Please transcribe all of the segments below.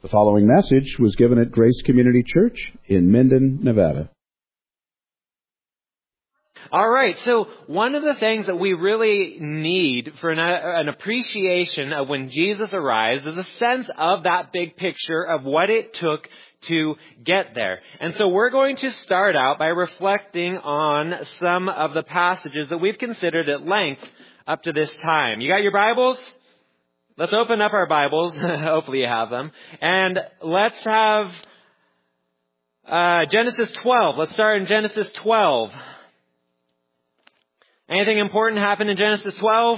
The following message was given at Grace Community Church in Minden, Nevada. All right, so one of the things that we really need for an appreciation of when Jesus arrives is a sense of that big picture of what it took to get there. And so we're going to start out by reflecting on some of the passages that we've considered at length up to this time. You got your Bibles? Let's open up our Bibles. Hopefully you have them. And let's have Genesis 12. Let's start in Genesis 12. Anything important happen in Genesis 12?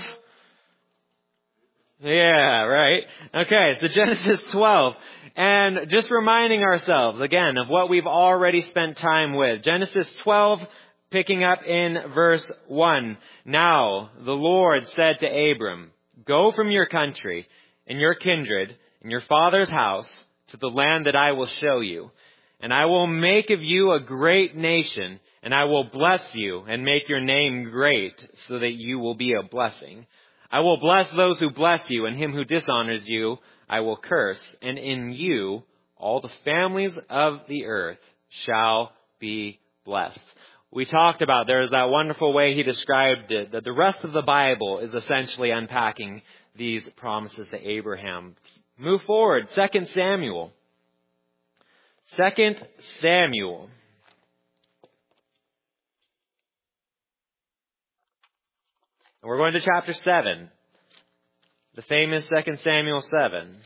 Yeah, right. Okay, so Genesis 12. And just reminding ourselves, again, of what we've already spent time with. Genesis 12, picking up in verse 1. Now, the Lord said to Abram, "Go from your country and your kindred and your father's house to the land that I will show you. And I will make of you a great nation, and I will bless you and make your name great so that you will be a blessing. I will bless those who bless you, and him who dishonors you I will curse. And in you all the families of the earth shall be blessed." We talked about, there's that wonderful way he described it, that the rest of the Bible is essentially unpacking these promises to Abraham. Move forward, 2 Samuel. 2 Samuel. And we're going to chapter 7. The famous 2 Samuel 7.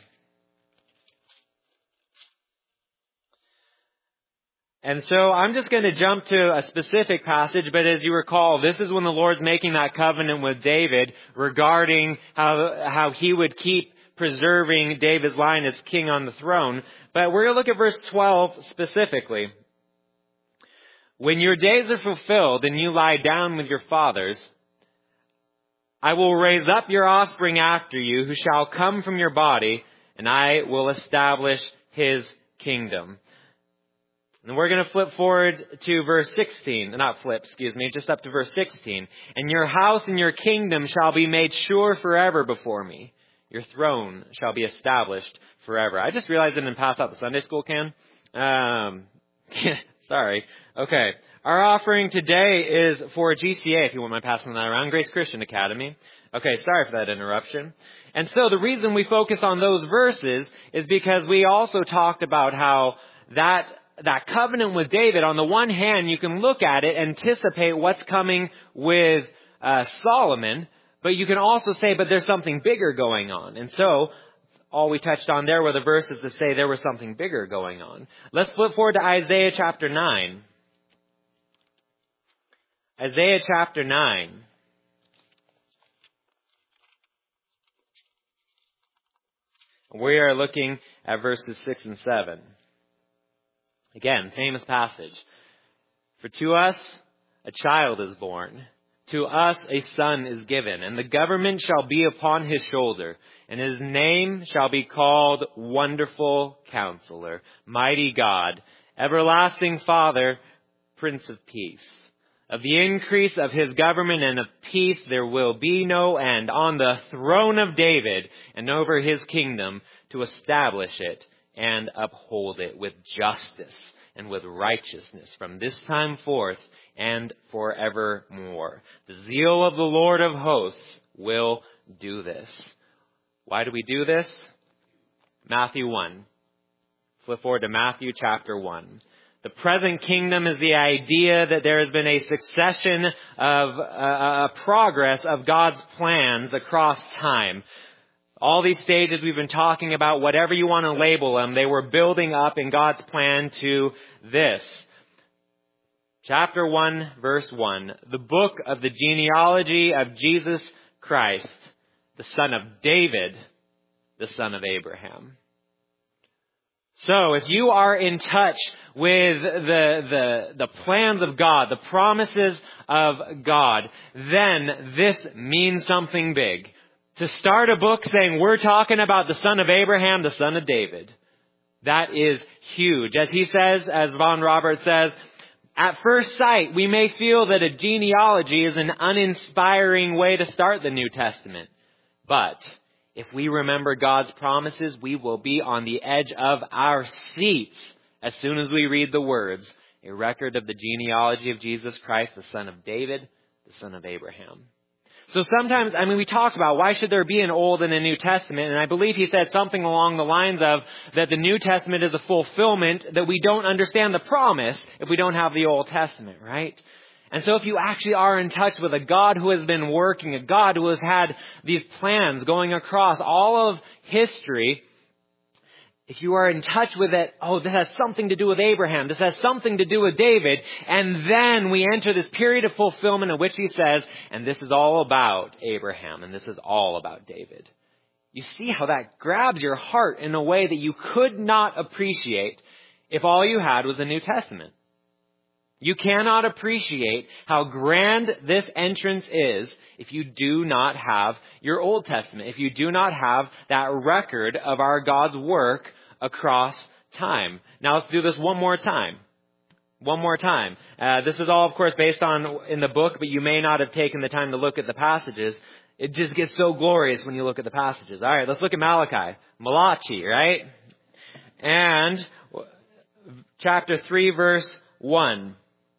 And so I'm just going to jump to a specific passage, but as you recall, this is when the Lord's making that covenant with David regarding how he would keep preserving David's line as king on the throne. But we're going to look at verse 12 specifically. "When your days are fulfilled and you lie down with your fathers, I will raise up your offspring after you, who shall come from your body, and I will establish his kingdom." And we're going to flip forward to verse 16. Just up to verse 16. "And your house and your kingdom shall be made sure forever before me. Your throne shall be established forever." I just realized I didn't pass out the Sunday school can. Sorry. Okay. Our offering today is for GCA, if you wouldn't mind passing that around, Grace Christian Academy. Okay, sorry for that interruption. And so the reason we focus on those verses is because we also talked about how that covenant with David, on the one hand, you can look at it, anticipate what's coming with Solomon, but you can also say, but there's something bigger going on. And so all we touched on there were the verses that say there was something bigger going on. Let's flip forward to Isaiah chapter 9. Isaiah chapter 9. We are looking at verses 6 and 7. Again, famous passage. "For to us a child is born, to us a son is given, and the government shall be upon his shoulder, and his name shall be called Wonderful Counselor, Mighty God, Everlasting Father, Prince of Peace. Of the increase of his government and of peace there will be no end, on the throne of David and over his kingdom, to establish it and uphold it with justice and with righteousness from this time forth and forevermore. The zeal of the Lord of hosts will do this." Why do we do this? Matthew 1. Flip forward to Matthew chapter 1. The present kingdom is the idea that there has been a succession of a progress of God's plans across time. All these stages we've been talking about, whatever you want to label them, they were building up in God's plan to this. Chapter 1, verse 1. "The book of the genealogy of Jesus Christ, the son of David, the son of Abraham." So if you are in touch with the plans of God, the promises of God, then this means something big. To start a book saying we're talking about the son of Abraham, the son of David, that is huge. As he says, as Von Robert says, at first sight, we may feel that a genealogy is an uninspiring way to start the New Testament. But If we remember God's promises, we will be on the edge of our seats as soon as we read the words, a record of the genealogy of Jesus Christ, the son of David, the son of Abraham. So sometimes, we talk about why should there be an Old and a New Testament, and I believe he said something along the lines of that the New Testament is a fulfillment, that we don't understand the promise if we don't have the Old Testament, right? And so if you actually are in touch with a God who has been working, a God who has had these plans going across all of history, if you are in touch with it, this has something to do with Abraham, this has something to do with David, and then we enter this period of fulfillment in which he says, and this is all about Abraham, and this is all about David. You see how that grabs your heart in a way that you could not appreciate if all you had was the New Testament. You cannot appreciate how grand this entrance is if you do not have your Old Testament, if you do not have that record of our God's work across time. Now let's do this one more time. This is all, of course, based on in the book, but you may not have taken the time to look at the passages. It just gets so glorious when you look at the passages. All right, let's look at Malachi, right? And chapter 3, verse 1.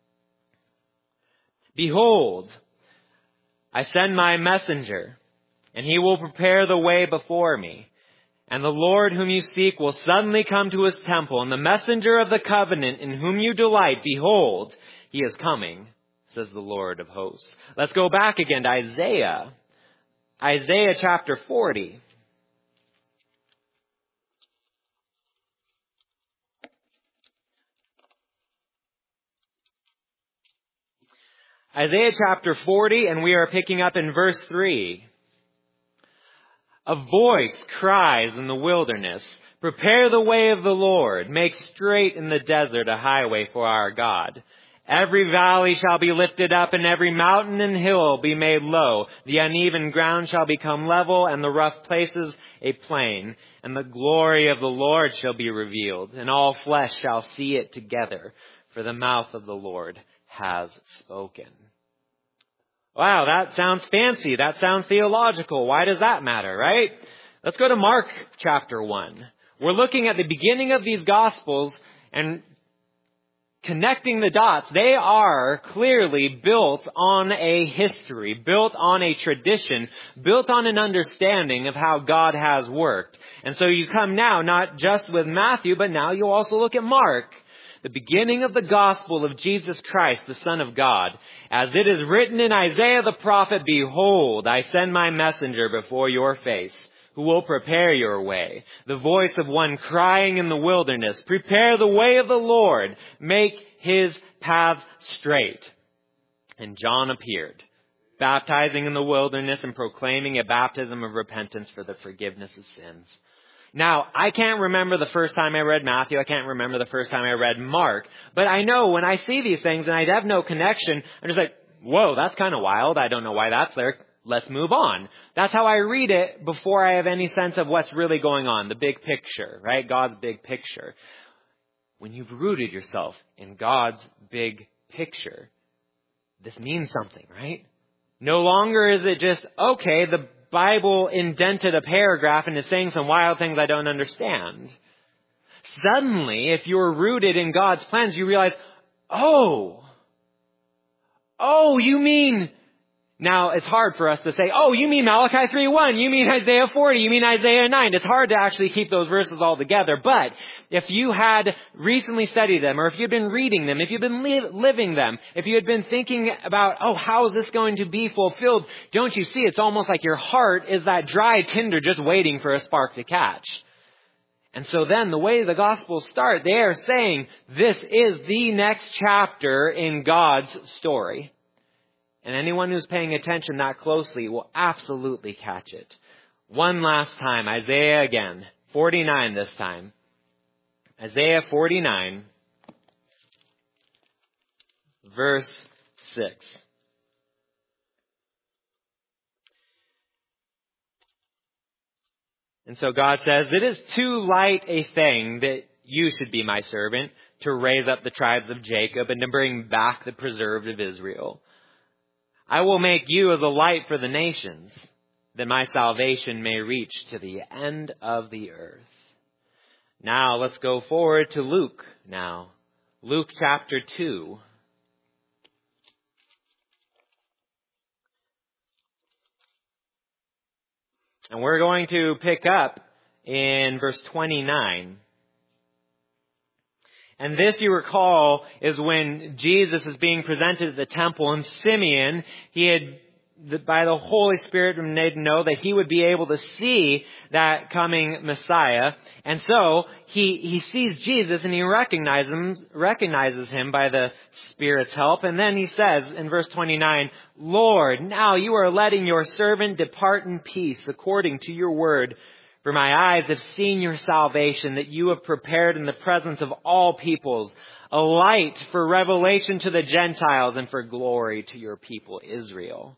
Behold, I send my messenger, and he will prepare the way before me. And the Lord whom you seek will suddenly come to his temple, and the messenger of the covenant in whom you delight, behold, he is coming, says the Lord of hosts. Let's go back again to Isaiah. Isaiah chapter 40. Isaiah chapter 40, and we are picking up in verse 3. A voice cries in the wilderness, prepare the way of the Lord, make straight in the desert a highway for our God. Every valley shall be lifted up, and every mountain and hill be made low. The uneven ground shall become level, and the rough places a plain. And the glory of the Lord shall be revealed, and all flesh shall see it together, for the mouth of the Lord has spoken. Wow, that sounds fancy. That sounds theological. Why does that matter, right? Let's go to Mark chapter 1. We're looking at the beginning of these Gospels and connecting the dots. They are clearly built on a history, built on a tradition, built on an understanding of how God has worked. And so you come now, not just with Matthew, but now you also look at Mark. The beginning of the gospel of Jesus Christ, the Son of God. As it is written in Isaiah the prophet, behold, I send my messenger before your face, who will prepare your way. The voice of one crying in the wilderness, prepare the way of the Lord, make his path straight. And John appeared, baptizing in the wilderness and proclaiming a baptism of repentance for the forgiveness of sins. Now, I can't remember the first time I read Matthew. I can't remember the first time I read Mark. But I know when I see these things and I have no connection, I'm just like, whoa, that's kind of wild. I don't know why that's there. Let's move on. That's how I read it before I have any sense of what's really going on. The big picture, right? God's big picture. When you've rooted yourself in God's big picture, this means something, right? No longer is it just, okay, the Bible indented a paragraph and is saying some wild things I don't understand. Suddenly, if you're rooted in God's plans, you realize, oh, you mean, now it's hard for us to say, you mean Malachi 3:1, you mean Isaiah 40, you mean Isaiah 9. It's hard to actually keep those verses all together. But if you had recently studied them, or if you've been reading them, if you've been living them, if you had been thinking about, how is this going to be fulfilled? Don't you see, it's almost like your heart is that dry tinder just waiting for a spark to catch. And so then the way the Gospels start, they are saying this is the next chapter in God's story. And anyone who's paying attention that closely will absolutely catch it. One last time, Isaiah again, 49 this time. Isaiah 49, verse 6. And so God says, it is too light a thing that you should be my servant, to raise up the tribes of Jacob and to bring back the preserved of Israel. I will make you as a light for the nations, that my salvation may reach to the end of the earth. Now let's go forward to Luke now. Luke chapter 2. And we're going to pick up in verse 29. And this, you recall, is when Jesus is being presented at the temple, and Simeon, he had, by the Holy Spirit, made to know that he would be able to see that coming Messiah. And so he sees Jesus and he recognizes him by the Spirit's help. And then he says in verse 29, Lord, now you are letting your servant depart in peace according to your word. For my eyes have seen your salvation that you have prepared in the presence of all peoples, a light for revelation to the Gentiles and for glory to your people Israel.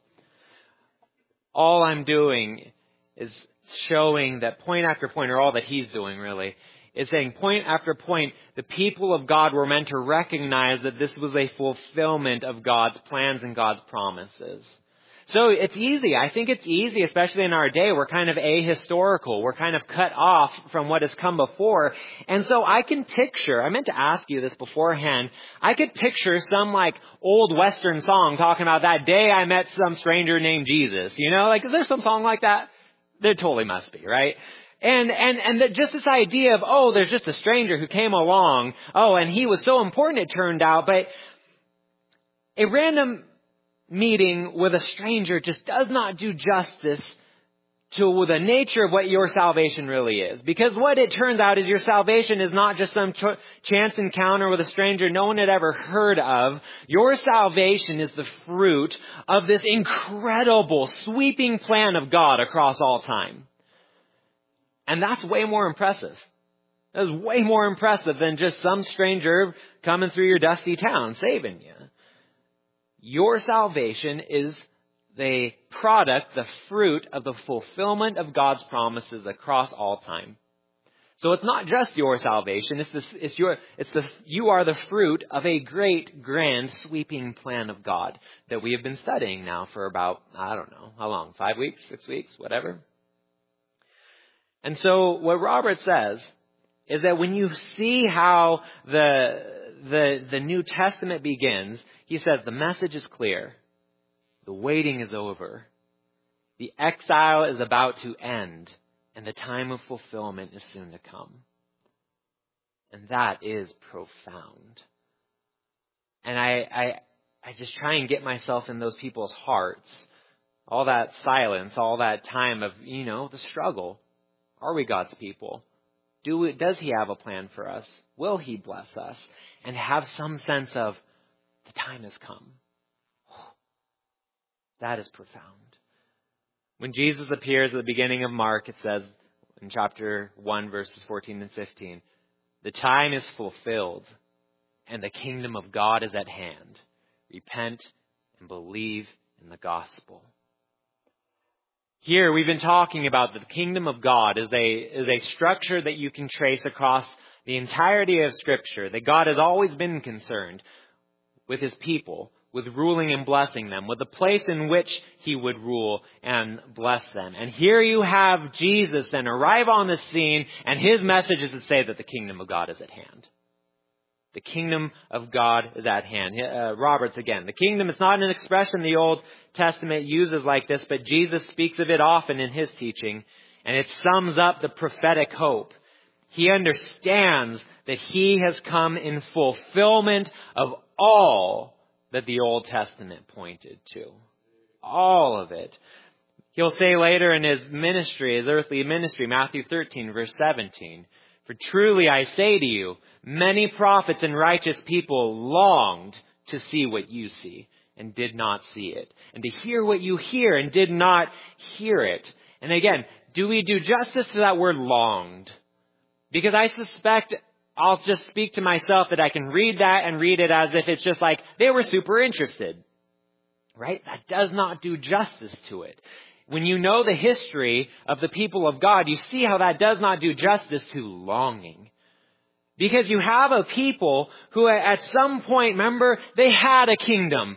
All I'm doing is showing that point after point, or all that he's doing really, is saying point after point, the people of God were meant to recognize that this was a fulfillment of God's plans and God's promises. So it's easy. I think it's easy, especially in our day. We're kind of ahistorical. We're kind of cut off from what has come before. And so I can picture, I meant to ask you this beforehand, I could picture some like old Western song talking about that day I met some stranger named Jesus. You know, like, is there some song like that? There totally must be, right? And just this idea of, oh, there's just a stranger who came along. Oh, and he was so important, it turned out. But a random meeting with a stranger just does not do justice to the nature of what your salvation really is. Because what it turns out is your salvation is not just some chance encounter with a stranger no one had ever heard of. Your salvation is the fruit of this incredible, sweeping plan of God across all time. And that's way more impressive. That's way more impressive than just some stranger coming through your dusty town saving you. Your salvation is the product, the fruit of the fulfillment of God's promises across all time. So it's not just your salvation, you are the fruit of a great, grand, sweeping plan of God that we have been studying now for about, I don't know, how long? 5 weeks, 6 weeks, whatever. And so what Robert says is that when you see how the New Testament begins, he says the message is clear. The waiting is over. The exile is about to end, and the time of fulfillment is soon to come. And that is profound. And I just try and get myself in those people's hearts. All that silence, all that time of, the struggle. Are we God's people? Does he have a plan for us? Will he bless us? And have some sense of the time has come. That is profound. When Jesus appears at the beginning of Mark, it says in chapter 1, verses 14 and 15, the time is fulfilled and the kingdom of God is at hand. Repent and believe in the gospel. Here we've been talking about the kingdom of God is a structure that you can trace across the entirety of Scripture, that God has always been concerned with his people, with ruling and blessing them, with the place in which he would rule and bless them. And here you have Jesus then arrive on the scene, and his message is to say that the kingdom of God is at hand. The kingdom of God is at hand. Roberts again. The kingdom is not an expression the Old Testament uses like this, but Jesus speaks of it often in his teaching, and it sums up the prophetic hope. He understands that he has come in fulfillment of all that the Old Testament pointed to. All of it. He'll say later in his ministry, his earthly ministry, Matthew 13, verse 17, for truly I say to you, many prophets and righteous people longed to see what you see and did not see it, and to hear what you hear and did not hear it. And again, do we do justice to that word longed? Because I suspect I'll just speak to myself that I can read that and read it as if it's just like they were super interested. Right? That does not do justice to it. When you know the history of the people of God, you see how that does not do justice to longing. Because you have a people who at some point, remember, they had a kingdom.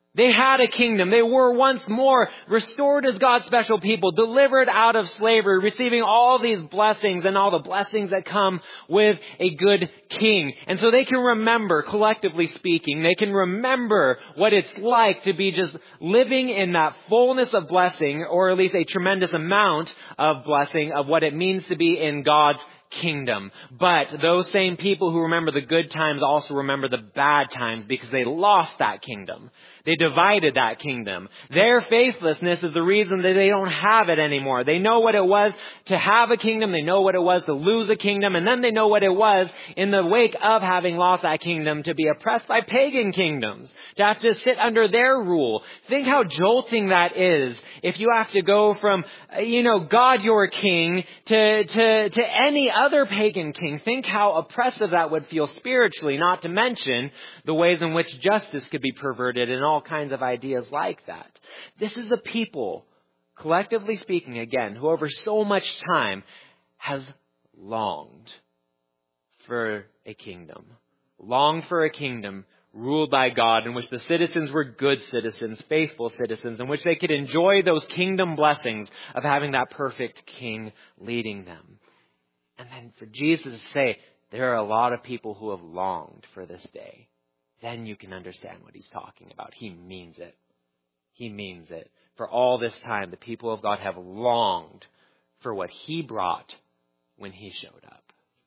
They had a kingdom. They were once more restored as God's special people, delivered out of slavery, receiving all these blessings and all the blessings that come with a good king. And so they can remember, collectively speaking, they can remember what it's like to be just living in that fullness of blessing, or at least a tremendous amount of blessing of what it means to be in God's kingdom. But those same people who remember the good times also remember the bad times because they lost that kingdom. They divided that kingdom. Their faithlessness is the reason that they don't have it anymore. They know what it was to have a kingdom. They know what it was to lose a kingdom. And then they know what it was in the wake of having lost that kingdom to be oppressed by pagan kingdoms, to have to sit under their rule. Think how jolting that is if you have to go from, God your king to any other pagan king. Think how oppressive that would feel spiritually, not to mention the ways in which justice could be perverted and all kinds of ideas like that. This is a people, collectively speaking, again, who over so much time have longed for a kingdom. Longed for a kingdom ruled by God, in which the citizens were good citizens, faithful citizens, in which they could enjoy those kingdom blessings of having that perfect king leading them. And then for Jesus to say, there are a lot of people who have longed for this day, then you can understand what he's talking about. He means it. He means it. For all this time, the people of God have longed for what he brought when he showed up.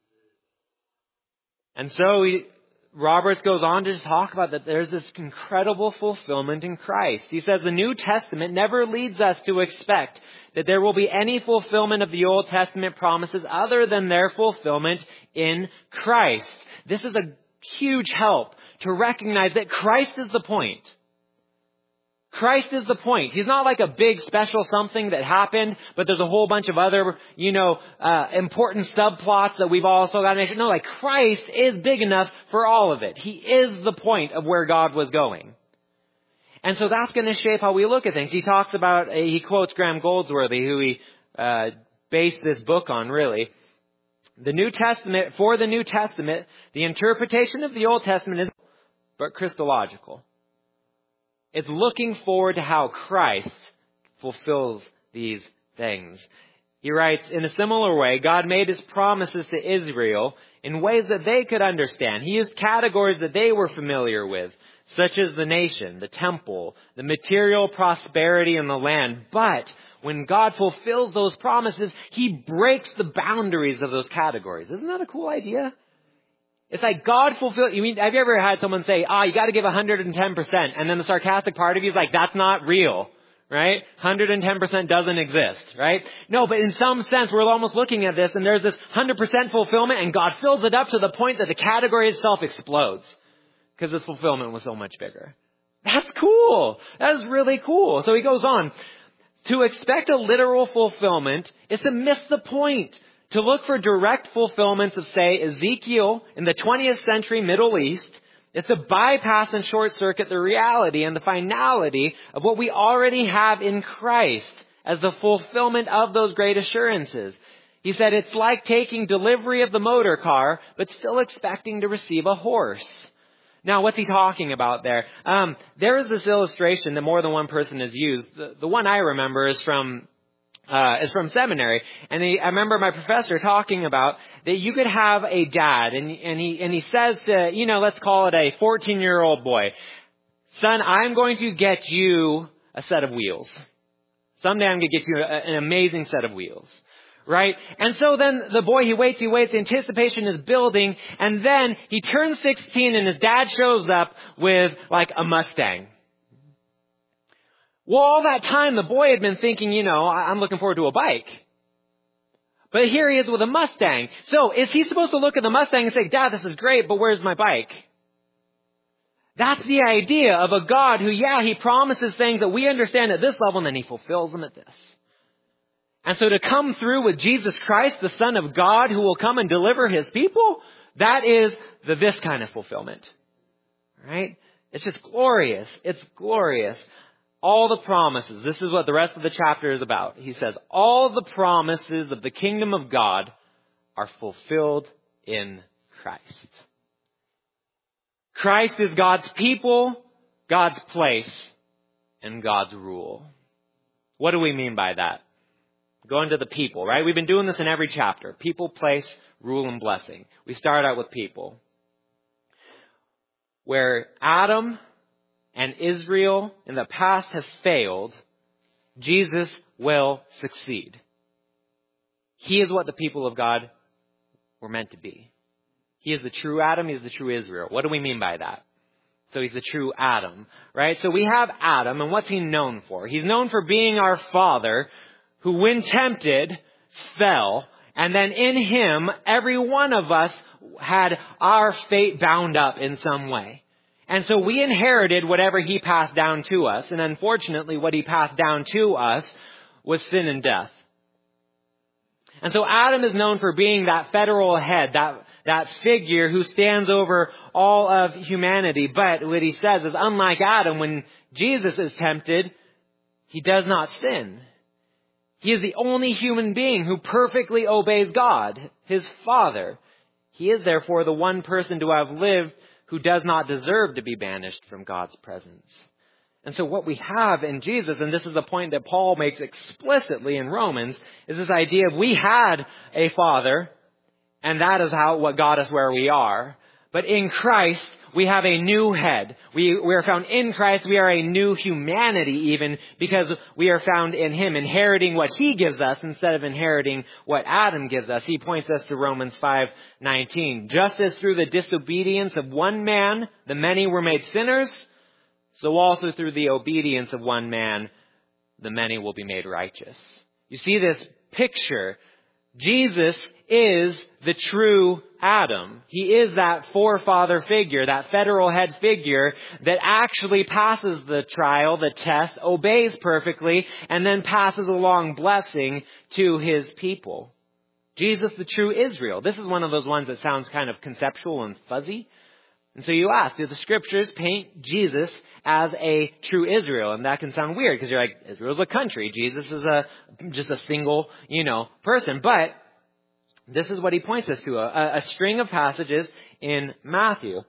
And so Roberts goes on to talk about that there's this incredible fulfillment in Christ. He says the New Testament never leads us to expect that there will be any fulfillment of the Old Testament promises other than their fulfillment in Christ. This is a huge help to recognize that Christ is the point. Christ is the point. He's not like a big special something that happened, but there's a whole bunch of other, important subplots that we've also got to make sure. No, like Christ is big enough for all of it. He is the point of where God was going. And so that's going to shape how we look at things. He quotes Graham Goldsworthy, who he based this book on, really. For the New Testament, the interpretation of the Old Testament is but Christological. It's looking forward to how Christ fulfills these things. He writes, in a similar way, God made his promises to Israel in ways that they could understand. He used categories that they were familiar with, such as the nation, the temple, the material prosperity in the land. But when God fulfills those promises, he breaks the boundaries of those categories. Isn't that a cool idea? It's like God fulfilled. Have you ever had someone say, you got to give 110%. And then the sarcastic part of you is like, that's not real, right? 110% doesn't exist, right? No, but in some sense, we're almost looking at this and there's this 100% fulfillment and God fills it up to the point that the category itself explodes because this fulfillment was so much bigger. That's cool. That is really cool. So he goes on. To expect a literal fulfillment is to miss the point. To look for direct fulfillments of, say, Ezekiel in the 20th century Middle East is to bypass and short circuit the reality and the finality of what we already have in Christ as the fulfillment of those great assurances. He said it's like taking delivery of the motor car, but still expecting to receive a horse. Now, what's he talking about there? There is this illustration that more than one person has used. The one I remember is from seminary. And I remember my professor talking about that you could have a dad and he says to, let's call it a 14-year-old boy, son, I'm going to get you a set of wheels. Someday I'm going to get you an amazing set of wheels. Right? And so then the boy, he waits, the anticipation is building, and then he turns 16 and his dad shows up with like a Mustang. Well, all that time, the boy had been thinking, I'm looking forward to a bike. But here he is with a Mustang. So is he supposed to look at the Mustang and say, Dad, this is great, but where's my bike? That's the idea of a God who, he promises things that we understand at this level, and then he fulfills them at this. And so to come through with Jesus Christ, the Son of God, who will come and deliver his people, that is this kind of fulfillment. Right? It's just glorious. It's glorious. All the promises. This is what the rest of the chapter is about. He says, all the promises of the kingdom of God are fulfilled in Christ. Christ is God's people, God's place. and God's rule. What do we mean by that? Going to the people, right? We've been doing this in every chapter. People, place, rule, and blessing. We start out with people. Where Adam and Israel in the past have failed, Jesus will succeed. He is what the people of God were meant to be. He is the true Adam. He is the true Israel. What do we mean by that? So he's the true Adam, right? So we have Adam, and what's he known for? He's known for being our father who, when tempted, fell. And then in him, every one of us had our fate bound up in some way. And so we inherited whatever he passed down to us. And unfortunately, what he passed down to us was sin and death. And so Adam is known for being that federal head, that figure who stands over all of humanity. But what he says is, unlike Adam, when Jesus is tempted, he does not sin. He is the only human being who perfectly obeys God, his Father. He is therefore the one person to have lived who does not deserve to be banished from God's presence. And so what we have in Jesus, and this is the point that Paul makes explicitly in Romans, is this idea of we had a Father, and that is what got us where we are. But in Christ, we have a new head. We are found in Christ. We are a new humanity even because we are found in him, inheriting what he gives us instead of inheriting what Adam gives us. He points us to Romans 5:19. Just as through the disobedience of one man, the many were made sinners, so also through the obedience of one man, the many will be made righteous. You see this picture. Jesus is the true Adam. He is that forefather figure, that federal head figure that actually passes the trial, the test, obeys perfectly, and then passes along blessing to his people. Jesus, the true Israel. This is one of those ones that sounds kind of conceptual and fuzzy. And so you ask, do the scriptures paint Jesus as a true Israel? And that can sound weird because you're like, Israel's a country. Jesus is just a single, person. But this is what he points us to, a string of passages in Matthew.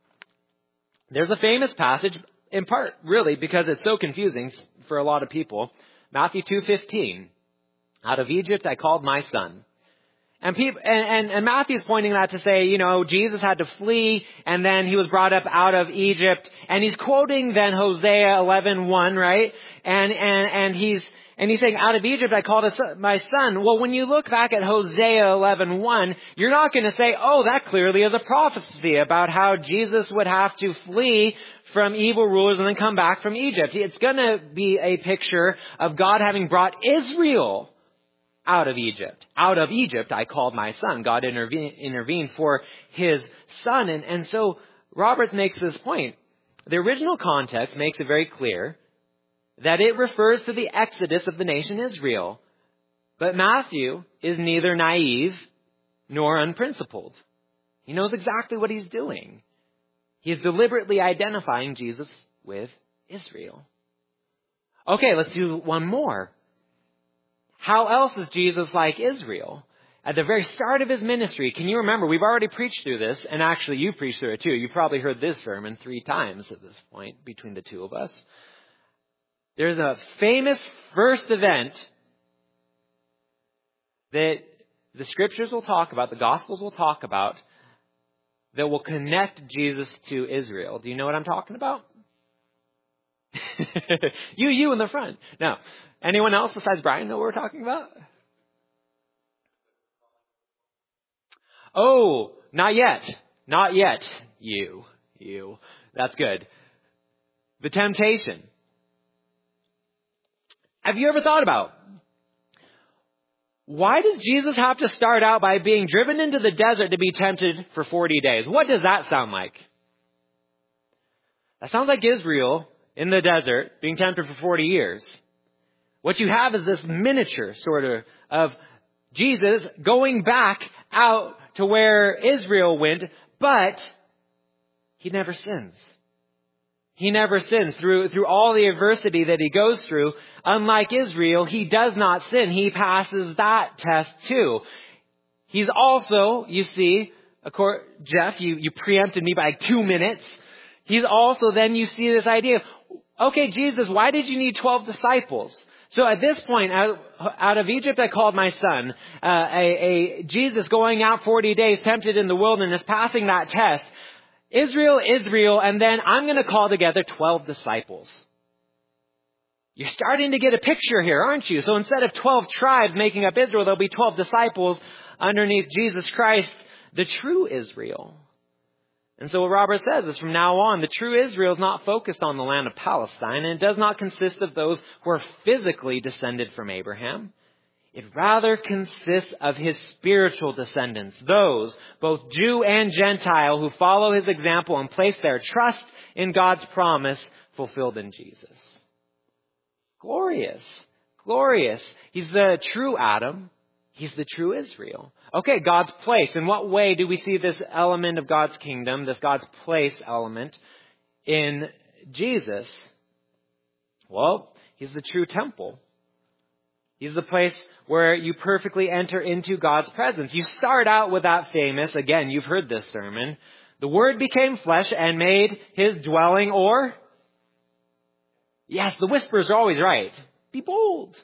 There's a famous passage, in part, really, because it's so confusing for a lot of people. Matthew 2:15. Out of Egypt I called my son. And Matthew's pointing that to say, Jesus had to flee and then he was brought up out of Egypt. And he's quoting then Hosea 11:1, right? And he's saying, out of Egypt I called my son. Well, when you look back at Hosea 11:1, you're not going to say, oh, that clearly is a prophecy about how Jesus would have to flee from evil rulers and then come back from Egypt. It's going to be a picture of God having brought Israel out of Egypt. Out of Egypt I called my son. God intervened for his son. And so Roberts makes this point. The original context makes it very clear that it refers to the exodus of the nation Israel. But Matthew is neither naive nor unprincipled. He knows exactly what he's doing. He is deliberately identifying Jesus with Israel. Okay, let's do one more. How else is Jesus like Israel? At the very start of his ministry, can you remember, we've already preached through this, and actually you preached through it too. You probably heard this sermon 3 times at this point between the two of us. There's a famous first event that the scriptures will talk about, the gospels will talk about, that will connect Jesus to Israel. Do you know what I'm talking about? You in the front. No. Anyone else besides Brian know what we're talking about? Oh, not yet. Not yet. You. That's good. The temptation. Have you ever thought about, why does Jesus have to start out by being driven into the desert to be tempted for 40 days? What does that sound like? That sounds like Israel in the desert being tempted for 40 years. What you have is this miniature sort of Jesus going back out to where Israel went, but he never sins. He never sins. Through all the adversity that he goes through, unlike Israel, he does not sin. He passes that test too. He's also, you see, Jeff, you preempted me by 2 minutes. He's also, then you see this idea of, Okay, Jesus, why did you need 12 disciples? So at this point, out of Egypt I called my son, Jesus going out 40 days, tempted in the wilderness, passing that test. Israel, and then I'm going to call together 12 disciples. You're starting to get a picture here, aren't you? So instead of 12 tribes making up Israel, there'll be 12 disciples underneath Jesus Christ, the true Israel. And so what Robert says is from now on, the true Israel is not focused on the land of Palestine, and it does not consist of those who are physically descended from Abraham. It rather consists of his spiritual descendants, those, both Jew and Gentile, who follow his example and place their trust in God's promise fulfilled in Jesus. Glorious. Glorious. He's the true Adam. He's the true Israel. Okay, God's place. In what way do we see this element of God's kingdom, this God's place element in Jesus? Well, he's the true temple. He's the place where you perfectly enter into God's presence. You start out with that famous, again, you've heard this sermon, the Word became flesh and made his dwelling, or? Yes, the whispers are always right. Be bold.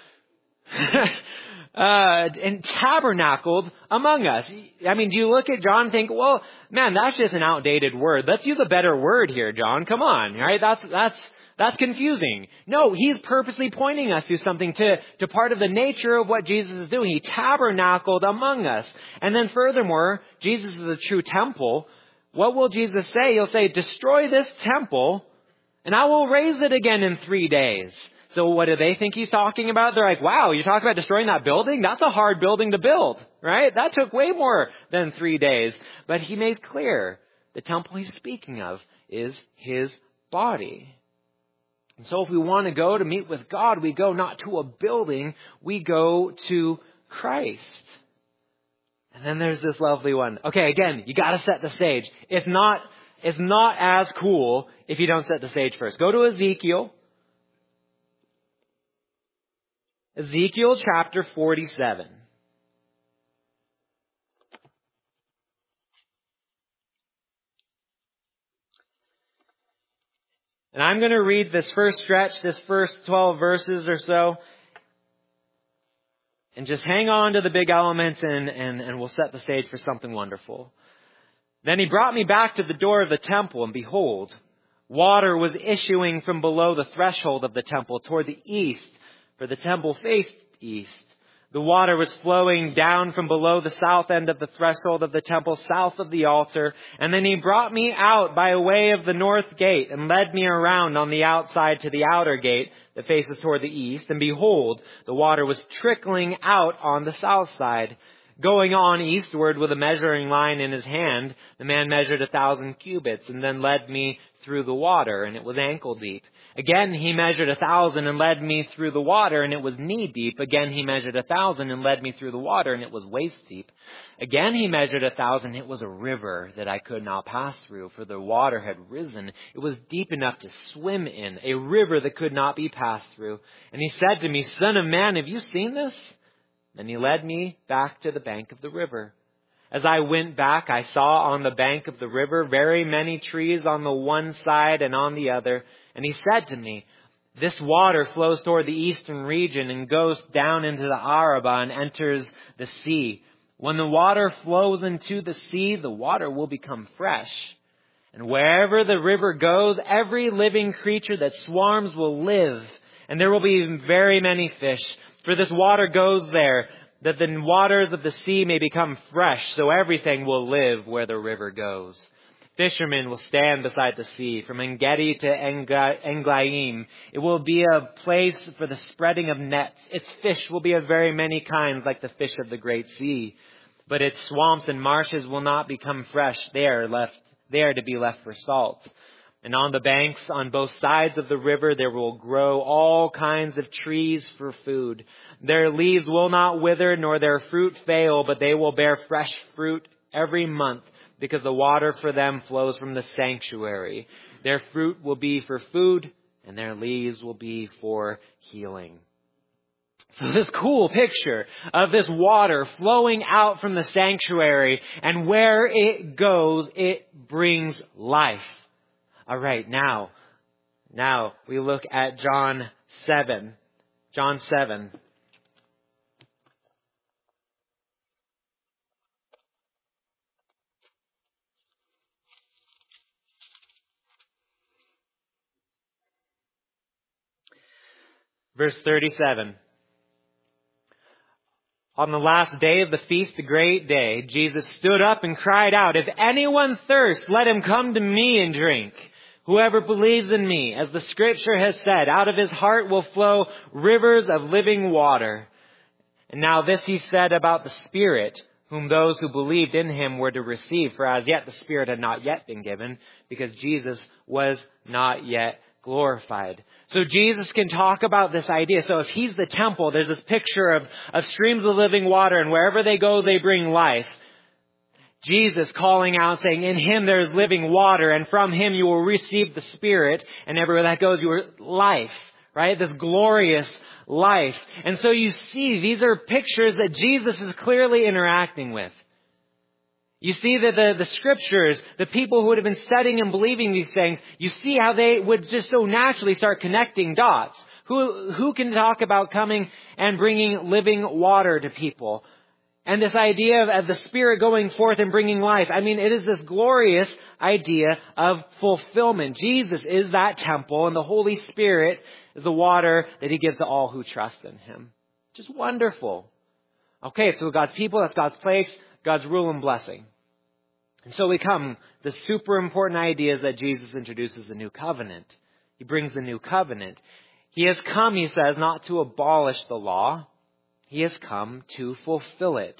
And tabernacled among us. I mean, do you look at John and think, well, man, that's just an outdated word. Let's use a better word here, John. Come on, right? That's confusing. No, he's purposely pointing us to something, to part of the nature of what Jesus is doing. He tabernacled among us. And then furthermore, Jesus is the true temple. What will Jesus say? He'll say, destroy this temple and I will raise it again in 3 days. So what do they think he's talking about? They're like, wow, you're talking about destroying that building? That's a hard building to build, right? That took way more than 3 days. But he made clear the temple he's speaking of is his body. And so if we want to go to meet with God, we go not to a building, we go to Christ. And then there's this lovely one. Okay, again, you got to set the stage. It's not as cool if you don't set the stage first. Go to Ezekiel. Ezekiel chapter 47. And I'm going to read this first stretch, this first 12 verses or so. And just hang on to the big elements and we'll set the stage for something wonderful. Then he brought me back to the door of the temple, and behold, water was issuing from below the threshold of the temple toward the east, for the temple faced east. The water was flowing down from below the south end of the threshold of the temple, south of the altar. And then he brought me out by way of the north gate and led me around on the outside to the outer gate that faces toward the east. And behold, the water was trickling out on the south side. Going on eastward with a measuring line in his hand, the man measured 1,000 cubits and then led me through the water, and it was ankle deep. Again, he measured 1,000 and led me through the water, and it was knee deep. Again, he measured 1,000 and led me through the water, and it was waist deep. Again, he measured 1,000. It was a river that I could not pass through, for the water had risen. It was deep enough to swim in, a river that could not be passed through. And he said to me, Son of man, have you seen this? Then he led me back to the bank of the river. As I went back, I saw on the bank of the river very many trees on the one side and on the other. And he said to me, this water flows toward the eastern region and goes down into the Arabah and enters the sea. When the water flows into the sea, the water will become fresh. And wherever the river goes, every living creature that swarms will live. And there will be very many fish. For this water goes there, that the waters of the sea may become fresh, so everything will live where the river goes. Fishermen will stand beside the sea, from En-gedi to Englaim. It will be a place for the spreading of nets. Its fish will be of very many kinds, like the fish of the great sea. But its swamps and marshes will not become fresh. They are to be left for salt. And on the banks, on both sides of the river, there will grow all kinds of trees for food. Their leaves will not wither, nor their fruit fail, but they will bear fresh fruit every month, because the water for them flows from the sanctuary. Their fruit will be for food, and their leaves will be for healing. So this cool picture of this water flowing out from the sanctuary, and where it goes, it brings life. All right, now, Now we look at John 7. John 7. Verse 37. On the last day of the feast, the great day, Jesus stood up and cried out, "If anyone thirsts, let him come to me and drink. Whoever believes in me, as the scripture has said, out of his heart will flow rivers of living water." And now this he said about the Spirit, whom those who believed in him were to receive. For as yet the Spirit had not yet been given, because Jesus was not yet glorified. So Jesus can talk about this idea. So if he's the temple, there's this picture of streams of living water, and wherever they go, they bring life. Jesus calling out, saying, in him there is living water, and from him you will receive the Spirit, and everywhere that goes, your life, right? This glorious life. And so you see, these are pictures that Jesus is clearly interacting with. You see that the scriptures, the people who would have been studying and believing these things, you see how they would just so naturally start connecting dots. Who can talk about coming and bringing living water to people? And this idea of the Spirit going forth and bringing life. I mean, it is this glorious idea of fulfillment. Jesus is that temple, and the Holy Spirit is the water that he gives to all who trust in him. Just wonderful. Okay, so God's people, that's God's place, God's rule and blessing. And so we come, the super important idea is that Jesus introduces the new covenant. He brings the new covenant. He has come, he says, not to abolish the law. He has come to fulfill it.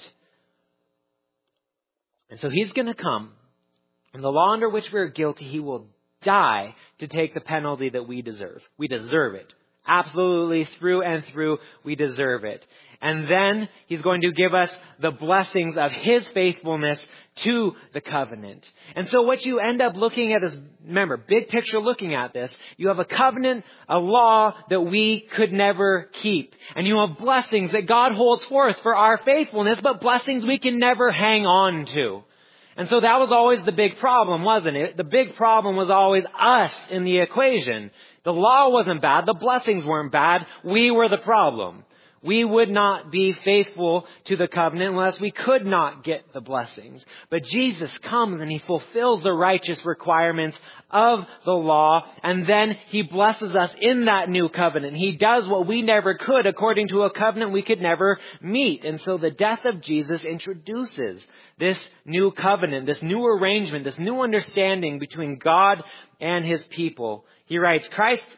And so he's going to come, and the law under which we are guilty, he will die to take the penalty that we deserve. We deserve it. Absolutely, through and through, we deserve it. And then he's going to give us the blessings of his faithfulness to the covenant. And so what you end up looking at is, remember, big picture looking at this, you have a covenant, a law that we could never keep. And you have blessings that God holds forth for our faithfulness, but blessings we can never hang on to. And so that was always the big problem, wasn't it? The big problem was always us in the equation. The law wasn't bad. The blessings weren't bad. We were the problem. We would not be faithful to the covenant unless we could not get the blessings. But Jesus comes and he fulfills the righteous requirements of the law, and then he blesses us in that new covenant. He does what we never could according to a covenant we could never meet. And so the death of Jesus introduces this new covenant, this new arrangement, this new understanding between God and his people. He writes,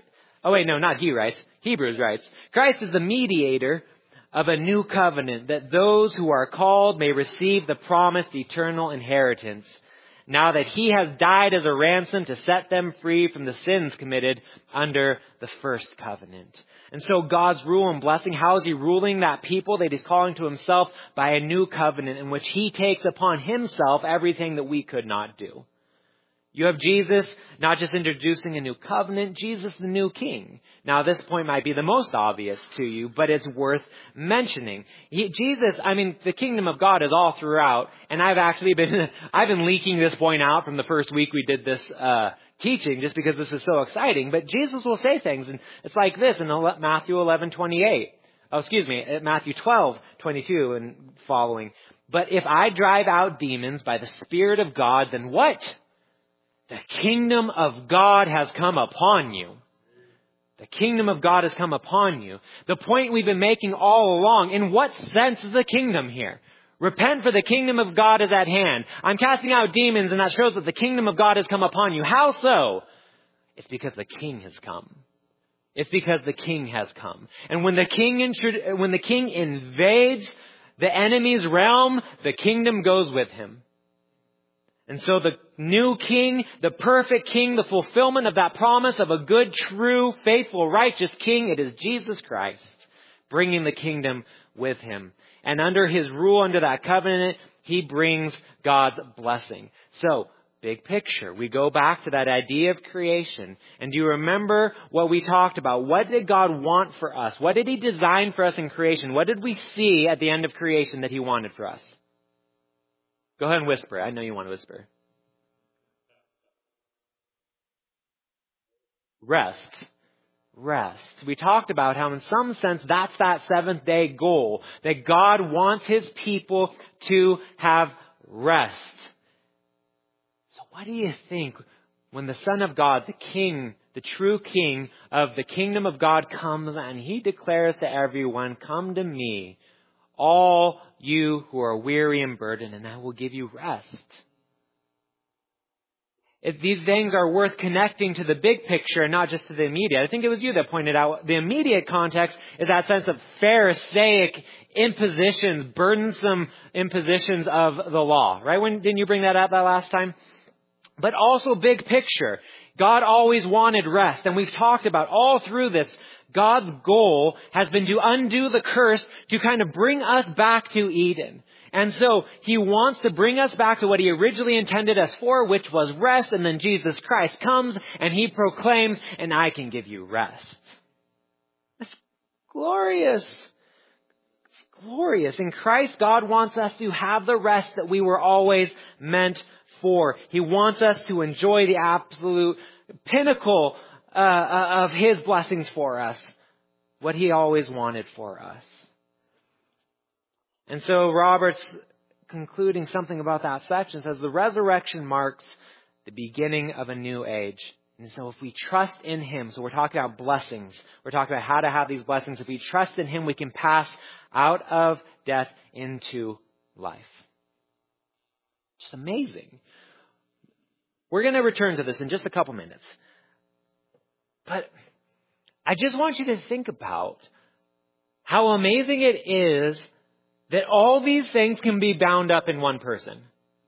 Hebrews writes, Christ is the mediator of a new covenant, that those who are called may receive the promised eternal inheritance, now that he has died as a ransom to set them free from the sins committed under the first covenant. And so God's rule and blessing, how is he ruling that people that he's calling to himself? By a new covenant in which he takes upon himself everything that we could not do. You have Jesus not just introducing a new covenant, Jesus the new king. Now this point might be the most obvious to you, but it's worth mentioning. The kingdom of God is all throughout, and I've been leaking this point out from the first week we did this teaching, just because this is so exciting. But Jesus will say things, and it's like this in Matthew 11:28. Matthew 12:22 and following. But if I drive out demons by the Spirit of God, then what? The kingdom of God has come upon you. The kingdom of God has come upon you. The point we've been making all along, in what sense is the kingdom here? Repent, for the kingdom of God is at hand. I'm casting out demons, and that shows that the kingdom of God has come upon you. How so? It's because the king has come. It's because the king has come. And when the king invades the enemy's realm, the kingdom goes with him. And so the new king, the perfect king, the fulfillment of that promise of a good, true, faithful, righteous king, it is Jesus Christ bringing the kingdom with him. And under his rule, under that covenant, he brings God's blessing. So, big picture, we go back to that idea of creation. And do you remember what we talked about? What did God want for us? What did he design for us in creation? What did we see at the end of creation that he wanted for us? Go ahead and whisper. I know you want to whisper. rest. Rest. We talked about how in some sense that's that seventh day goal, that God wants His people to have rest. So what do you think when the Son of God, the King, the true King of the kingdom of God comes and He declares to everyone, "Come to me, all you who are weary and burdened, and I will give you rest." If these things are worth connecting to the big picture and not just to the immediate. I think it was you that pointed out the immediate context is that sense of Pharisaic impositions, burdensome impositions of the law. Right? Didn't you bring that up that last time? But also big picture. God always wanted rest. And we've talked about all through this, God's goal has been to undo the curse, to kind of bring us back to Eden. And so He wants to bring us back to what He originally intended us for, which was rest. And then Jesus Christ comes and He proclaims, "And I can give you rest." That's glorious. It's glorious. In Christ, God wants us to have the rest that we were always meant for. He wants us to enjoy the absolute pinnacle of His blessings for us, what He always wanted for us. And so Robert's concluding something about that section says, the resurrection marks the beginning of a new age. And so if we trust in Him, so we're talking about blessings. We're talking about how to have these blessings. If we trust in Him, we can pass out of death into life. Just amazing. We're going to return to this in just a couple minutes. But I just want you to think about how amazing it is that all these things can be bound up in one person.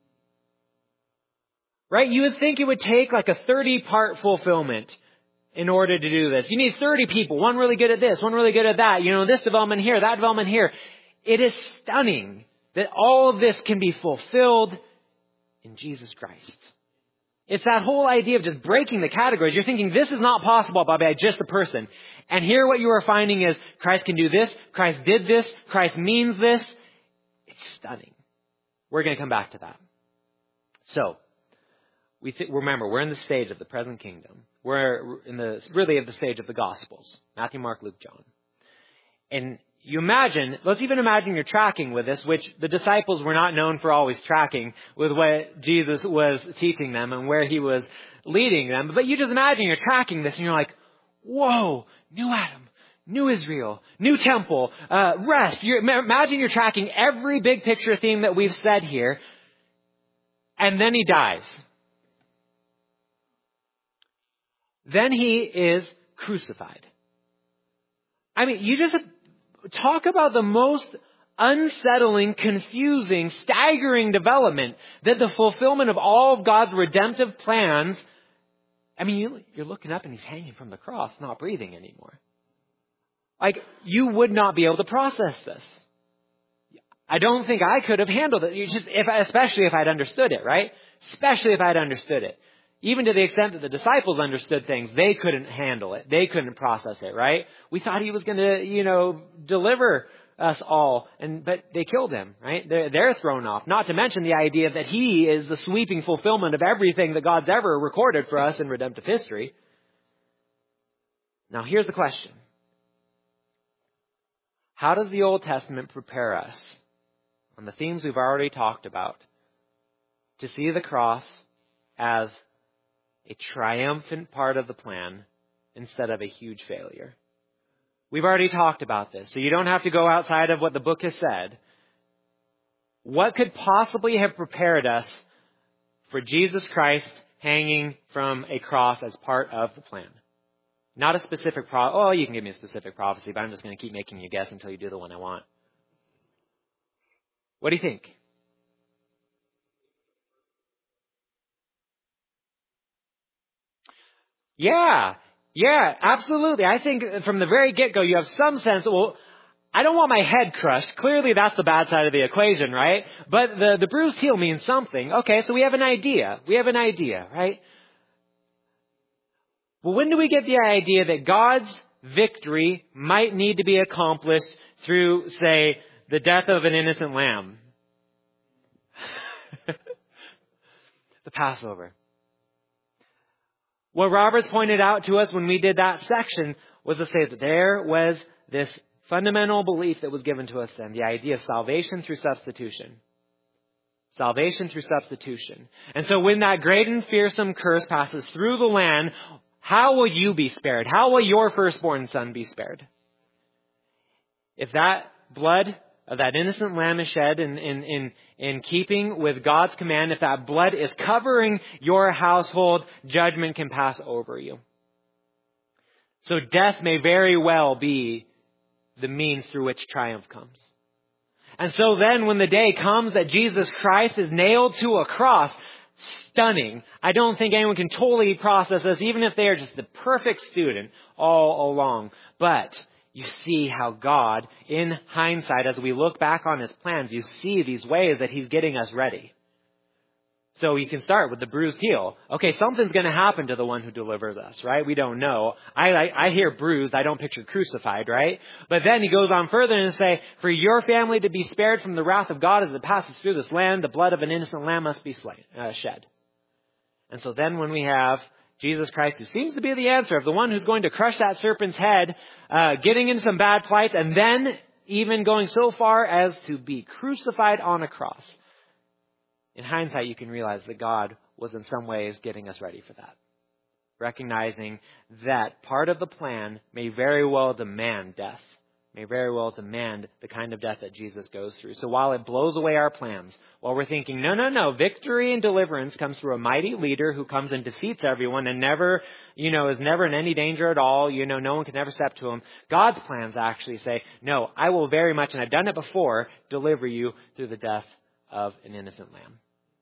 Right? You would think it would take like a 30-part fulfillment in order to do this. You need 30 people, one really good at this, one really good at that. This development here, that development here. It is stunning that all of this can be fulfilled in Jesus Christ. It's that whole idea of just breaking the categories. You're thinking this is not possible by just a person. And here what you are finding is Christ can do this, Christ did this, Christ means this. It's stunning. We're going to come back to that. So, remember, we're in the stage of the present kingdom. We're in the stage of the Gospels. Matthew, Mark, Luke, John. And let's even imagine you're tracking with this, which the disciples were not known for always tracking with what Jesus was teaching them and where He was leading them. But you just imagine you're tracking this and you're like, whoa, new Adam, new Israel, new temple, rest. Imagine you're tracking every big picture theme that we've said here. And then He dies. Then He is crucified. I mean, you just talk about the most unsettling, confusing, staggering development that the fulfillment of all of God's redemptive plans. I mean, you're looking up and He's hanging from the cross, not breathing anymore. Like, you would not be able to process this. I don't think I could have handled it. Especially if I'd understood it, right? Especially if I'd understood it. Even to the extent that the disciples understood things, they couldn't handle it. They couldn't process it, right? We thought He was going to, deliver us all, but they killed Him, right? They're thrown off. Not to mention the idea that He is the sweeping fulfillment of everything that God's ever recorded for us in redemptive history. Now, here's the question. How does the Old Testament prepare us on the themes we've already talked about to see the cross as a triumphant part of the plan instead of a huge failure? We've already talked about this, so you don't have to go outside of what the book has said. What could possibly have prepared us for Jesus Christ hanging from a cross as part of the plan? Not a specific you can give me a specific prophecy, but I'm just going to keep making you guess until you do the one I want. What do you think? Yeah, absolutely. I think from the very get-go, you have some sense, I don't want my head crushed. Clearly, that's the bad side of the equation, right? But the bruised heel means something. Okay, so we have an idea. Right? Well, when do we get the idea that God's victory might need to be accomplished through, say, the death of an innocent lamb? The Passover. What Roberts pointed out to us when we did that section was to say that there was this fundamental belief that was given to us then, the idea of salvation through substitution. Salvation through substitution. And so when that great and fearsome curse passes through the land, how will you be spared? How will your firstborn son be spared? If that blood of that innocent lamb is shed in keeping with God's command, if that blood is covering your household, judgment can pass over you. So death may very well be the means through which triumph comes. And so then when the day comes that Jesus Christ is nailed to a cross, stunning. I don't think anyone can totally process this, even if they are just the perfect student all along. But you see how God, in hindsight, as we look back on His plans, you see these ways that He's getting us ready. So you can start with the bruised heel. Okay, something's going to happen to the one who delivers us, right? We don't know. I hear bruised. I don't picture crucified, right? But then He goes on further and say, for your family to be spared from the wrath of God as it passes through this land, the blood of an innocent lamb must be shed. And so then when we have Jesus Christ, who seems to be the answer of the one who's going to crush that serpent's head, getting in some bad plights, and then even going so far as to be crucified on a cross. In hindsight, you can realize that God was in some ways getting us ready for that. Recognizing that part of the plan may very well demand death. May very well demand the kind of death that Jesus goes through. So while it blows away our plans, while we're thinking, no, victory and deliverance comes through a mighty leader who comes and defeats everyone and never, is never in any danger at all. No one can ever step to him. God's plans actually say, no, I will very much, and I've done it before, deliver you through the death of an innocent lamb.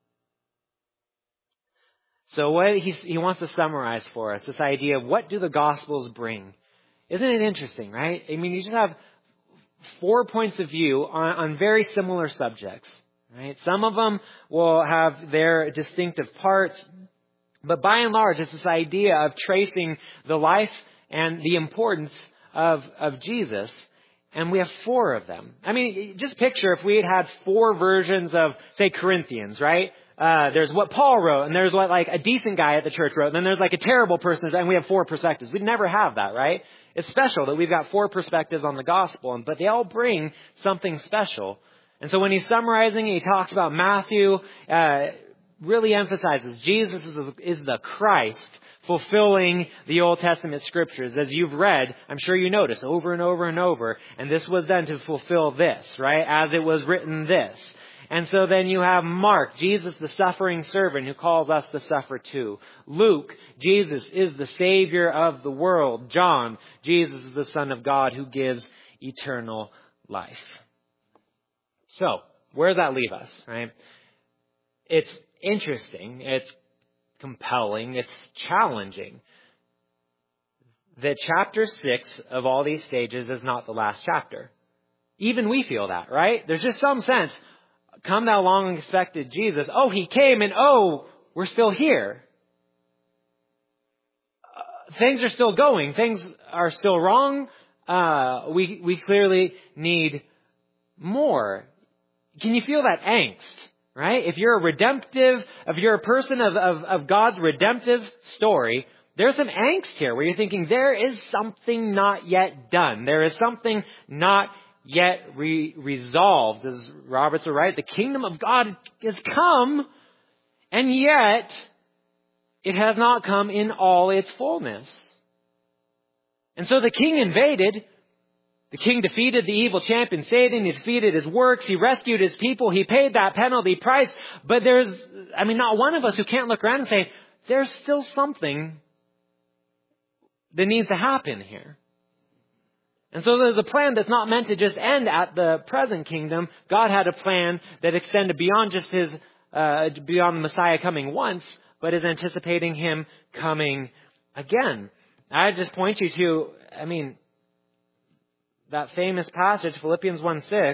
So what he wants to summarize for us, this idea of what do the Gospels bring? Isn't it interesting, right? I mean, you just have 4 points of view on very similar subjects, right? Some of them will have their distinctive parts, but by and large, it's this idea of tracing the life and the importance of Jesus. And we have 4 of them. I mean, just picture if we had 4 versions of, say, Corinthians, right? There's what Paul wrote, and there's what like a decent guy at the church wrote, and then there's like a terrible person, and we have 4 perspectives. We'd never have that, right? It's special that we've got 4 perspectives on the gospel, but they all bring something special. And so when he's summarizing, he talks about Matthew, really emphasizes Jesus is the Christ, fulfilling the Old Testament scriptures. As you've read, I'm sure you notice over and over and over, and this was done to fulfill this, right? As it was written this. And so then you have Mark, Jesus the suffering servant who calls us to suffer too. Luke, Jesus is the Savior of the world. John, Jesus is the Son of God who gives eternal life. So, where does that leave us, right? It's interesting, it's compelling, it's challenging that chapter 6 of all these stages is not the last chapter. Even we feel that, right? There's just some sense, come thou long expected Jesus. Oh, He came and we're still here. Things are still going. Things are still wrong. We clearly need more. Can you feel that angst? Right? If you're a person of God's redemptive story, there's some angst here where you're thinking there is something not yet done. There is something not yet resolved. As Roberts would write, the kingdom of God has come, and yet it has not come in all its fullness. And so the king invaded. The king defeated the evil champion Satan. He defeated his works. He rescued his people. He paid that penalty price. But not one of us who can't look around and say, there's still something that needs to happen here. And so there's a plan that's not meant to just end at the present kingdom. God had a plan that extended beyond just beyond the Messiah coming once, but is anticipating Him coming again. I just point you to, that famous passage, Philippians 1:6.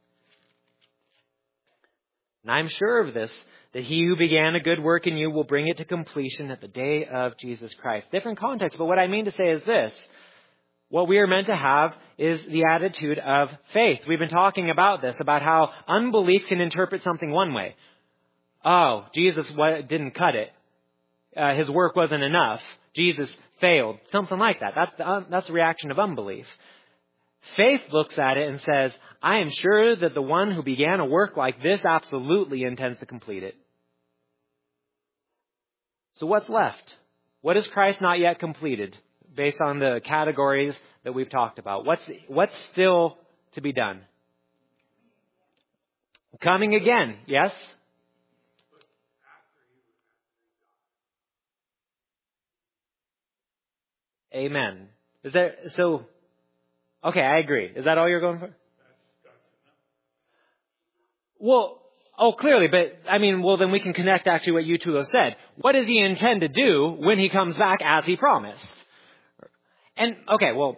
And I'm sure of this, that He who began a good work in you will bring it to completion at the day of Jesus Christ. Different context, but what I mean to say is this. What we are meant to have is the attitude of faith. We've been talking about this, about how unbelief can interpret something one way. Oh, Jesus didn't cut it. His work wasn't enough Jesus failed. Something like that. That's the reaction of unbelief. Faith looks at it and says, I am sure that the one who began a work like this absolutely intends to complete it. So what's left? What is Christ not yet completed based on the categories that we've talked about? What's still to be done? Coming again, yes? Amen. Okay, I agree. Is that all you're going for? Well, clearly, but then we can connect actually what you two have said. What does he intend to do when he comes back as he promised? And, okay, well,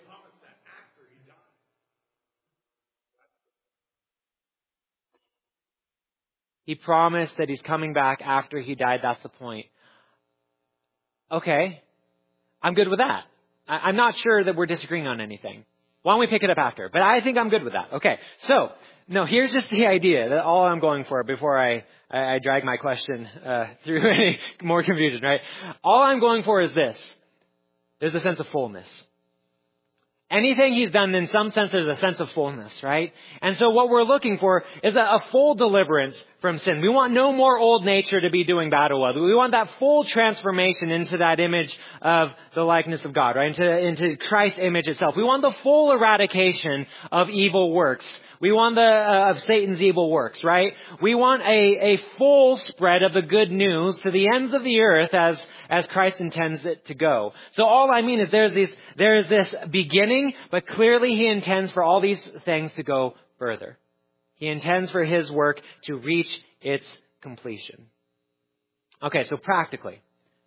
he promised that he's coming back after he died. That's the point. Okay. I'm good with that. I'm not sure that we're disagreeing on anything. Why don't we pick it up after? But I think I'm good with that. Okay. So, no, here's just the idea that all I'm going for before I drag my question through any more confusion, right? All I'm going for is this. There's a sense of fullness. Anything he's done, in some sense, there's a sense of fullness, right? And so what we're looking for is a full deliverance from sin. We want no more old nature to be doing battle with. We want that full transformation into that image of the likeness of God, right? Into Christ's image itself. We want the full eradication of evil works. We want of Satan's evil works, right? We want a full spread of the good news to the ends of the earth as Christ intends it to go. So all I mean is there is this beginning, but clearly he intends for all these things to go further. He intends for his work to reach its completion. Okay, so practically,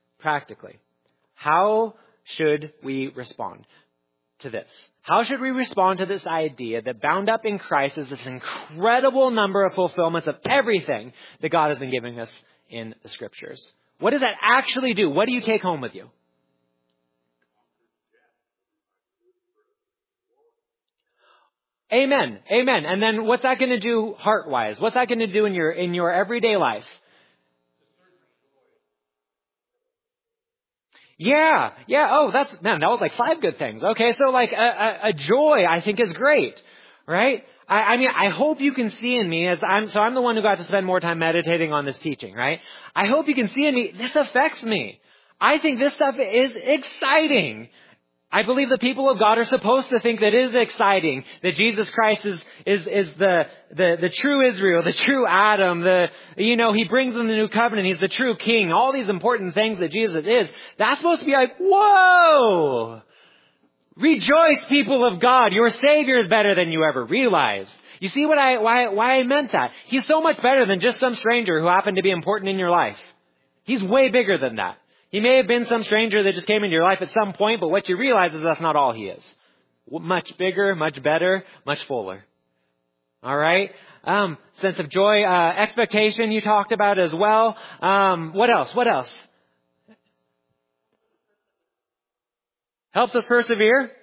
how should we respond to this? How should we respond to this idea that bound up in Christ is this incredible number of fulfillments of everything that God has been giving us in the Scriptures? What does that actually do? What do you take home with you? Amen. Amen. And then what's that going to do heart-wise? What's that going to do in your everyday life? Yeah. Oh, that was like 5 good things. Okay, so like a joy I think is great, right? I hope you can see in me I'm the one who got to spend more time meditating on this teaching, right? I hope you can see in me, this affects me. I think this stuff is exciting. I believe the people of God are supposed to think that it is exciting, that Jesus Christ is the true Israel, the true Adam, he brings them the new covenant, he's the true king, all these important things that Jesus is. That's supposed to be like, whoa! Rejoice, people of God, your Savior is better than you ever realized. You see why I meant that? He's so much better than just some stranger who happened to be important in your life. He's way bigger than that. He may have been some stranger that just came into your life at some point, but what you realize is that's not all he is. Much bigger, much better, much fuller. All right? Sense of joy, expectation you talked about as well. What else? Helps us persevere?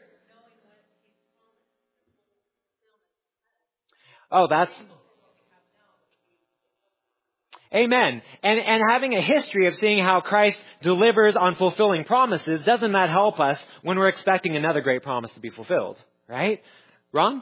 Oh, that's... Amen. And having a history of seeing how Christ delivers on fulfilling promises, doesn't that help us when we're expecting another great promise to be fulfilled? Right? Ron?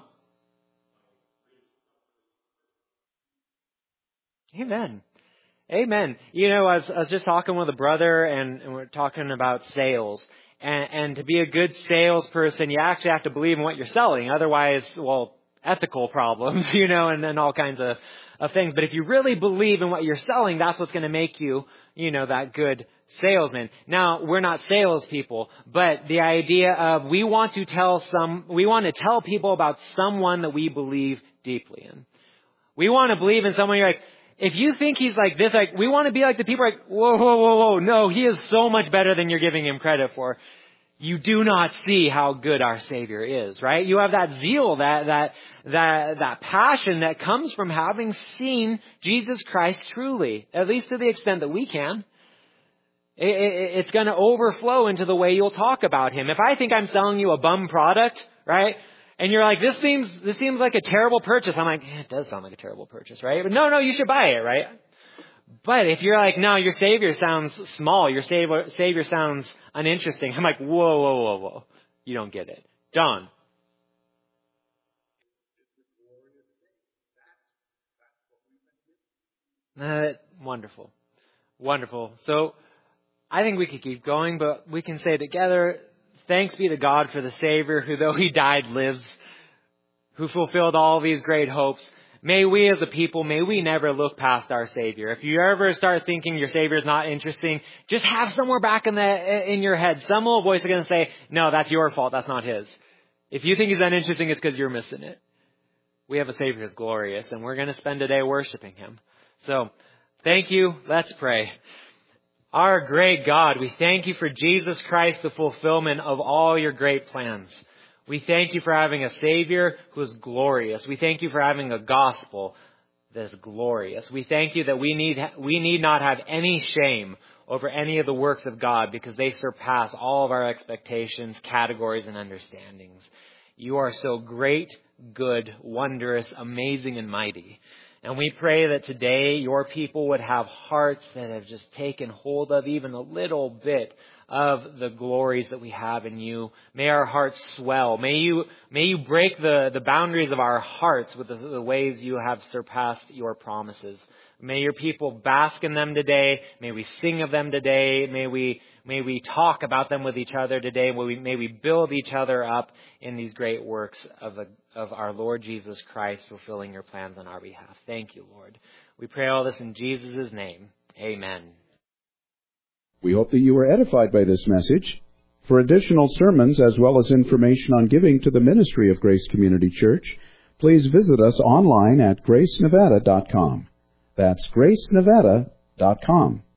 Amen. Amen. I was just talking with a brother and we're talking about sales. And to be a good salesperson, you actually have to believe in what you're selling. Otherwise, ethical problems, and then all kinds of things. But if you really believe in what you're selling, that's what's going to make you, that good salesman. Now, we're not salespeople, but the idea of we want to tell people about someone that we believe deeply in. We want to believe in someone you're like, if you think he's like this, like, we want to be like the people like, whoa, no, he is so much better than you're giving him credit for. You do not see how good our Savior is, right? You have that zeal, that passion that comes from having seen Jesus Christ truly, at least to the extent that we can. It's going to overflow into the way you'll talk about him. If I think I'm selling you a bum product, right? And you're like, this seems like a terrible purchase. I'm like, it does sound like a terrible purchase, right? But no, you should buy it, right? But if you're like, no, your Savior sounds small, your Savior sounds uninteresting, I'm like, whoa. You don't get it. John. Wonderful. So I think we could keep going, but we can say together, thanks be to God for the Savior who, though He died, lives, who fulfilled all these great hopes. May we as a people, may we never look past our Savior. If you ever start thinking your Savior is not interesting, just have somewhere back in your head, some little voice is going to say, no, that's your fault, that's not His. If you think He's uninteresting, it's because you're missing it. We have a Savior who's glorious, and we're going to spend today worshiping Him. So, thank you. Let's pray. Our great God, we thank you for Jesus Christ, the fulfillment of all your great plans. We thank you for having a Savior who is glorious. We thank you for having a gospel that is glorious. We thank you that we need not have any shame over any of the works of God because they surpass all of our expectations, categories, and understandings. You are so great, good, wondrous, amazing, and mighty. And we pray that today your people would have hearts that have just taken hold of even a little bit of the glories that we have in you. May our hearts swell. May you break the boundaries of our hearts with the ways you have surpassed your promises. May your people bask in them today. May we sing of them today. May we talk about them with each other today. May we build each other up in these great works of our Lord Jesus Christ, fulfilling your plans on our behalf. Thank you, Lord. We pray all this in Jesus' name. Amen. We hope that you were edified by this message. For additional sermons as well as information on giving to the ministry of Grace Community Church, please visit us online at gracenevada.com. That's gracenevada.com.